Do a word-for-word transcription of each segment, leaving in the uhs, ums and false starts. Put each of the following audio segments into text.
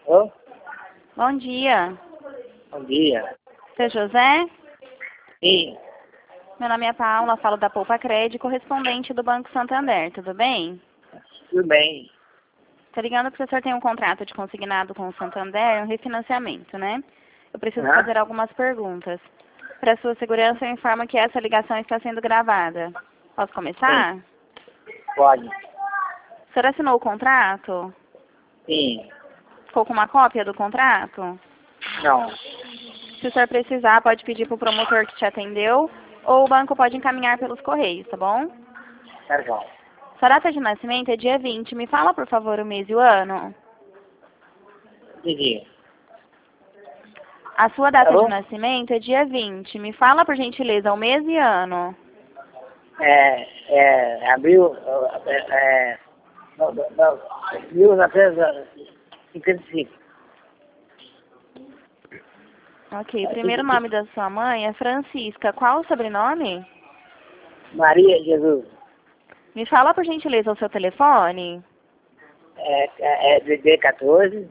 Ô, Bom dia. bom dia. Seu José? Sim, Meu nome é Paula, falo da Poupa Crédito, correspondente do Banco Santander, tudo bem? tudo bem. Tô ligando porque o senhor tem um contrato de consignado com o Santander, um refinanciamento, né? Eu preciso Hã? fazer algumas perguntas. Para sua segurança, eu informo que essa ligação está sendo gravada. Posso começar? Sim, pode. O senhor assinou o contrato? Sim, Ficou com uma cópia do contrato? não. Se o senhor precisar, pode pedir para o promotor que te atendeu, ou o banco pode encaminhar pelos correios, tá bom? Tá bom. Sua data de nascimento é dia vinte. Me fala, por favor, o mês e o ano. Entendi. A sua data de Alô? nascimento é dia vinte. Me fala, por gentileza, o mês e ano. É, é, abril, é, é, não, não, não, mil novecentos e cinquenta e cinco. Ok. O primeiro nome da sua mãe é Francisca. Qual o sobrenome? Maria Jesus. Me fala, por gentileza, o seu telefone. É, é, é D D quatorze,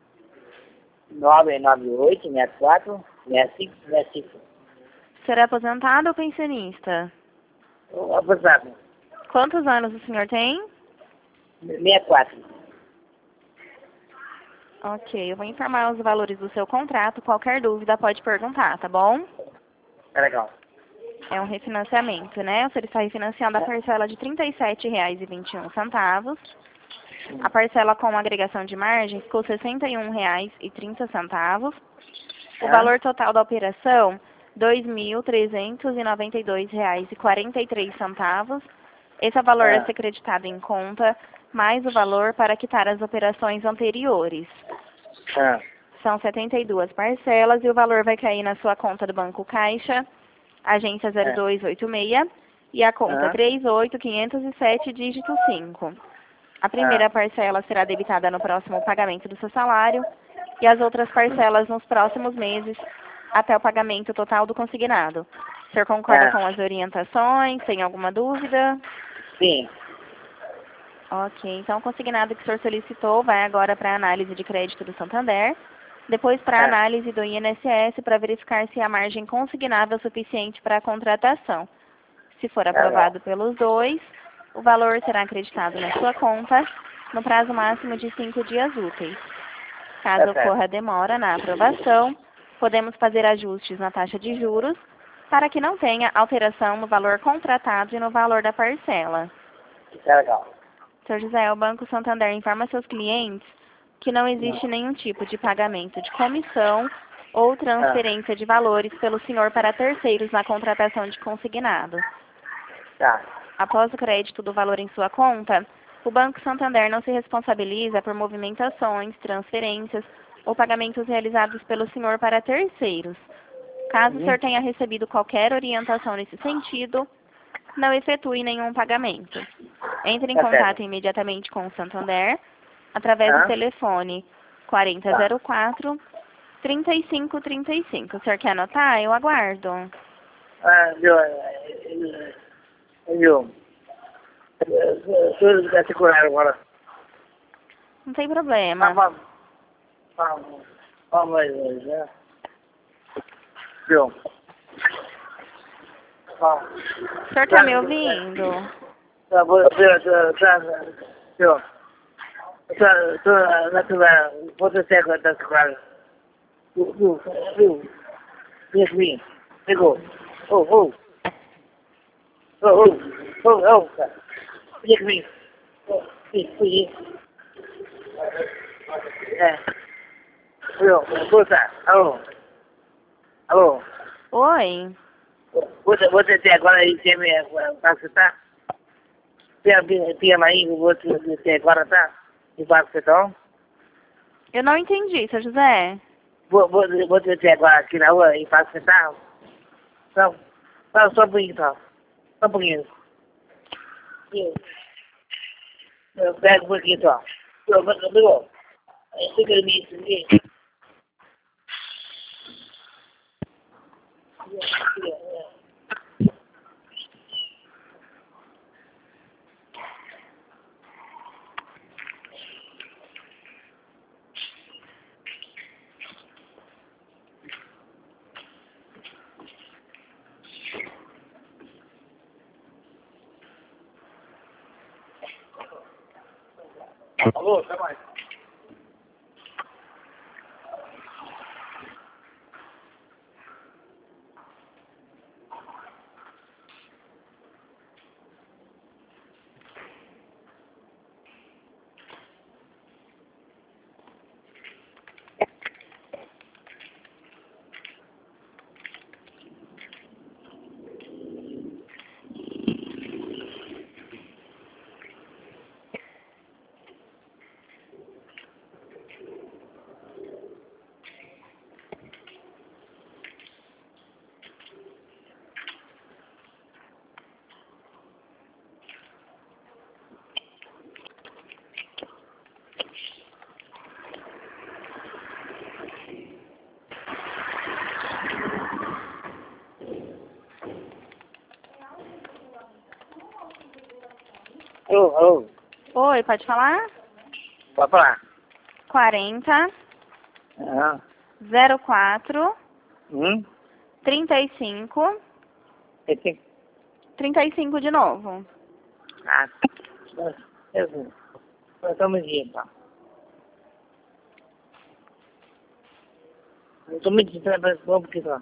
nove nove oito, sessenta e quatro, sessenta e cinco, sessenta e cinco. O senhor é aposentado ou pensionista? Avançado. Quantos anos o senhor tem? sessenta e quatro. Ok. Eu vou informar os valores do seu contrato. Qualquer dúvida pode perguntar, tá bom? Tá legal. É um refinanciamento, né? O senhor está refinanciando a parcela de trinta e sete reais e vinte e um centavos. A parcela com agregação de margem ficou sessenta e um reais e trinta centavos. O Hã? valor total da operação, dois mil trezentos e noventa e dois reais e quarenta e três centavos. Esse é o valor a Hã? ser creditado em conta, mais o valor para quitar as operações anteriores. Hã? São setenta e duas parcelas e o valor vai cair na sua conta do Banco Caixa, agência zero Hã? dois oito seis, e a conta Hã? três oito quinhentos e sete, dígito cinco. A Hã? primeira parcela será debitada no próximo pagamento do seu salário e as outras parcelas nos próximos meses até o pagamento total do consignado. O senhor concorda Hã? com as orientações? Tem alguma dúvida? Sim. Ok, então o consignado que o senhor solicitou vai agora para a análise de crédito do Santander, depois para a Hã? análise do I N S S para verificar se a margem consignável é suficiente para a contratação. Se for Tá legal. aprovado pelos dois, o valor será acreditado na sua conta no prazo máximo de cinco dias úteis. Tá Caso certo. ocorra demora na aprovação, podemos fazer ajustes na taxa de juros para que não tenha alteração no valor contratado e no valor da parcela. Tá legal. senhor José, o Banco Santander informa seus clientes que não existe nenhum tipo de pagamento de comissão ou Ah, transferência de valores pelo senhor para terceiros na contratação de consignado. tá. Após o crédito do valor em sua conta, o Banco Santander não se responsabiliza por movimentações, transferências ou pagamentos realizados pelo senhor para terceiros. Caso o Uhum. senhor tenha recebido qualquer orientação nesse sentido, não efetue nenhum pagamento. Entre em Tá contato certo. imediatamente com o Santander através do Ah, telefone quarenta tá. zero quatro, trinta e cinco trinta e cinco. O senhor quer anotar? Eu aguardo. Ah, viu? eh, eh, Viu? Tudo vai segurar agora. Não tem Ah, problema. vamos. Vamos. Vamos, né? Viu? Vamos. O senhor está me ouvindo? Tá, vou, viu? Tá, viu? Tá, tô na tua, vou ter que da segurar. Viu? Viu? Viu? Viu? Pegou. Oh, oh. Oh, oh. Oh, oh. Viu? Viu? Viu? Viu? É. Viu? Escuta. Alô? Alô? Oi? Você, você tem agora aí, tem minha, você tá? Tem, tem aí, você tem agora, tá? E você tá? Eu não entendi, seu José. Você, você tem agora aqui na rua e você tá? Não, não, só um pouquinho, tá? Só um pouquinho. Eu pego um pouquinho, tá? Eu vou, eu vou. Fica em mim, aqui. Alô, até mais. Alô, alô. Oi, pode falar? Pode falar. quarenta, Aham. zero quatro, Hum? trinta e cinco, Esse... trinta e cinco de novo. Ah, eu... Eu tô medindo, então. Eu tô medindo, mas vamos porque só.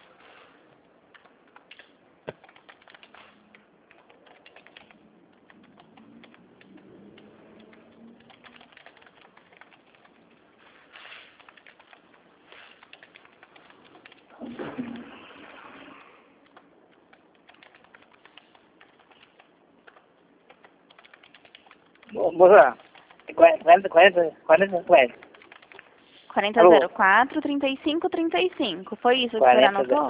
Moça, quarenta, quarenta, quarenta, quarenta. quarenta, zero quatro, trinta e cinco, trinta e cinco. Foi isso que você anotou?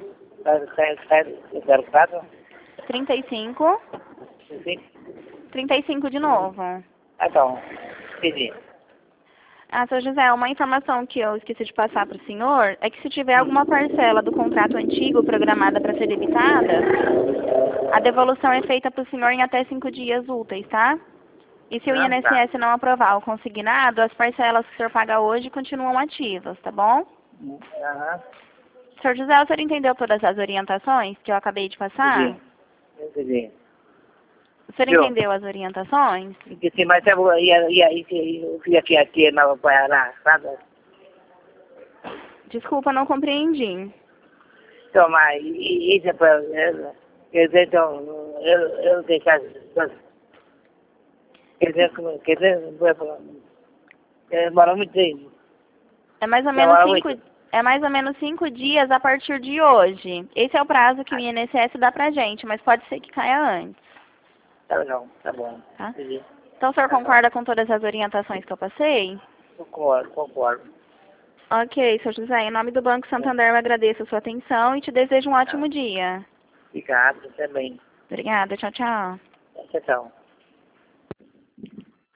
zero quatro, trinta e cinco, trinta e cinco de novo. Ah, então, entendi. Ah, seu José, uma informação que eu esqueci de passar para o senhor é que se tiver alguma parcela do contrato antigo programada para ser debitada, a devolução é feita para o senhor em até cinco dias úteis, tá? E se o Ah, I N S tá. S não aprovar o consignado, as parcelas que o senhor paga hoje continuam ativas, tá bom? Aham, Senhor José, o senhor entendeu todas as orientações que eu acabei de passar? entendi. Entendi. O senhor Viu? entendeu as orientações? Porque se mais eu ia, ia, ia, ia aqui, aqui, na Paraná, sabe? Desculpa, não compreendi. Então, mas isso é para... Quer dizer, então, eu, eu deixar... Quer dizer, como- quer dizer, demora muito tempo. É mais ou Demora menos cinco, muito. é mais ou menos cinco dias a partir de hoje. Esse é o prazo que o I N S S dá pra gente, mas pode ser que caia antes, Tá legal, tá bom. tá? Entendi. Então o senhor Tá bom. concorda com todas as orientações que eu passei? Concordo, concordo. Ok, senhor José, em nome do Banco Santander eu agradeço a sua atenção e te desejo um ótimo dia. Obrigado, você também. Obrigada, tchau, tchau. Tchau, tchau.